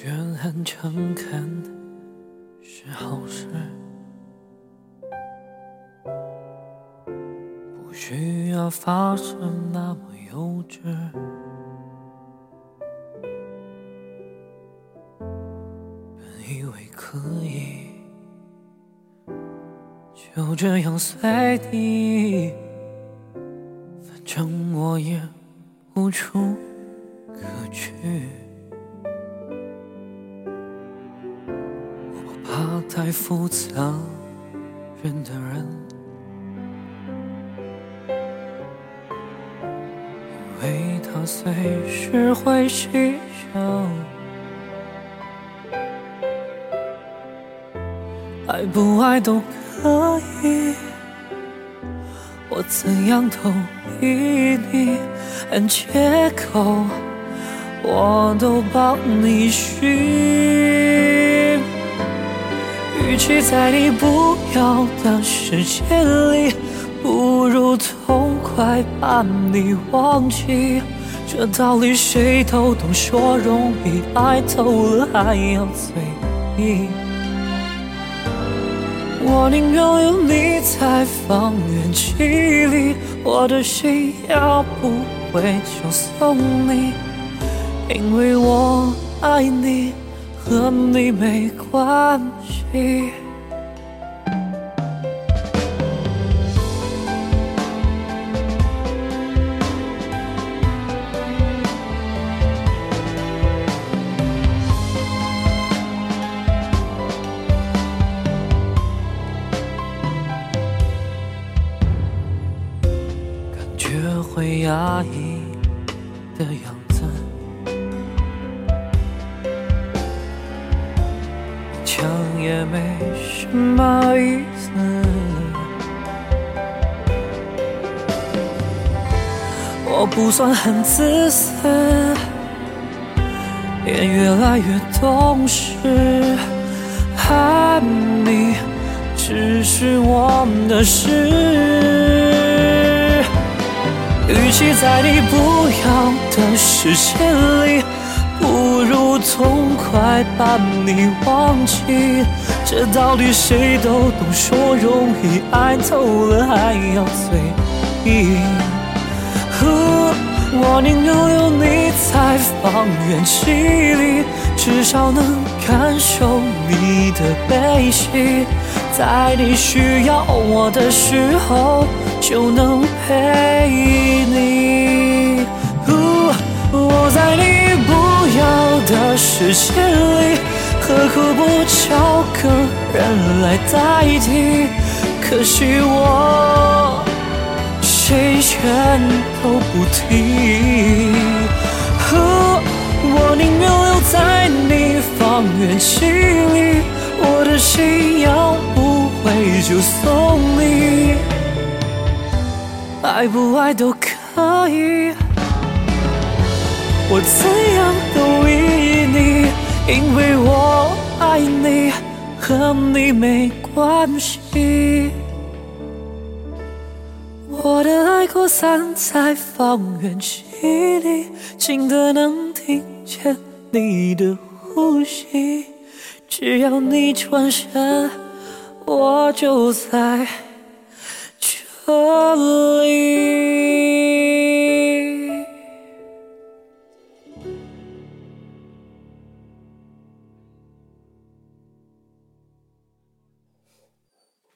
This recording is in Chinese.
觉很诚恳是好事，不需要发生那么幼稚。本以为可以就这样随你，反正我也无处可去。我怕太复杂认的人，因为他随时会牺牲。爱不爱都可以，我怎样都依你，连借口我都帮你寻。与其在你不要的世界里，不如痛快把你忘记。这道理谁都懂，说容易，爱透了还要随意。我宁愿有你在方圆几里，我的心要不回就送你，因为我爱你，和你没关系。学会压抑的样子，勉强也没什么意思。我不算很自私，也越来越懂事，爱你只是我的事。与其在你不要的世界里，不如痛快把你忘记。这道理谁都懂，说容易，爱透了还要随意。我宁愿留你在方圆几里，至少能感受你的悲喜，在你需要我的时候就能陪你。我在你不要的世界里，何苦不找个人来代替？可惜我谁全都不提。我宁愿留在你方圆几里，我的心要不回就送你，爱不爱都可以，我怎样都依你，因为我爱你，和你没关系。我的爱扩散在方圆几里，近得能听见你的呼吸。只要你转身，我就在这里。